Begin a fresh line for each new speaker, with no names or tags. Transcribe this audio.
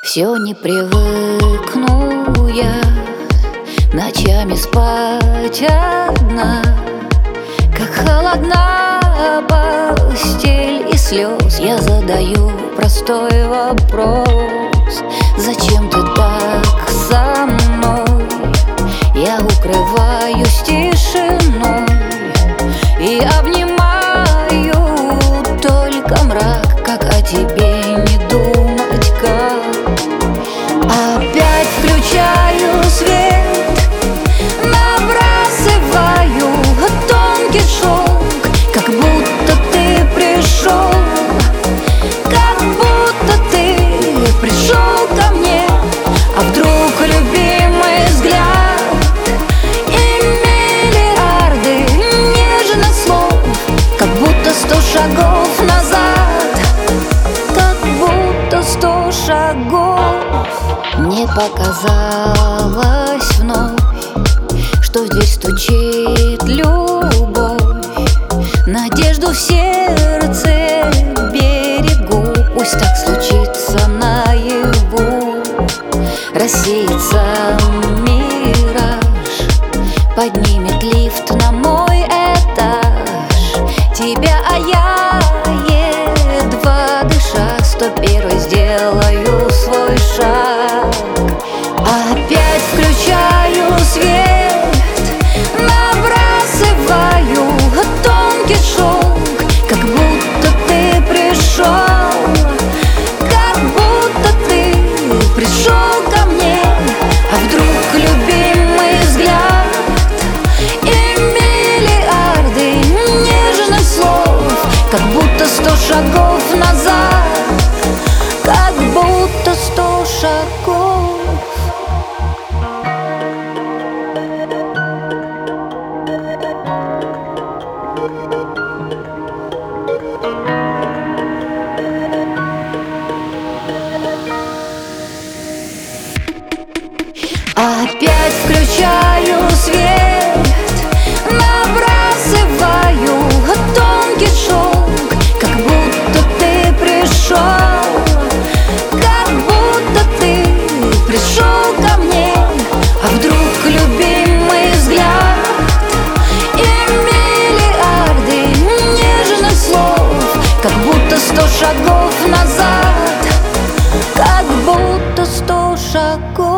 Все не привыкну я ночами спать одна, как холодна постель и слез. Я задаю простой вопрос: зачем ты так со мной? Я укрываюсь тишиной и обнимаю только мрак. Как о тебе не думать, как? Опять включаю свет, набрасываю тонкий шелк, как будто ты пришел, как будто ты пришел ко мне. А вдруг любимый взгляд и миллиарды нежных слов, как будто 100 шагов назад, как будто 100 шагов. Мне показалось вновь, что здесь стучит любовь. Надежду в сердце берегу, пусть так случится наяву. Рассеется мираж, поднимет лифт на мой этаж. Тебя, а я, едва дыша, 101-й сделаю свой шаг. Опять включаю свет, набрасываю тонкий шелк, как будто ты пришел, как будто ты пришел ко мне. А вдруг любимый взгляд и миллиарды нежных слов, как будто 100 шагов назад, как будто 100 шагов. Опять включаю свет, набрасываю тонкий шелк, как будто ты пришел, как будто ты пришел ко мне. А вдруг любимый взгляд и миллиарды нежных слов, как будто 100 шагов назад, как будто 100 шагов.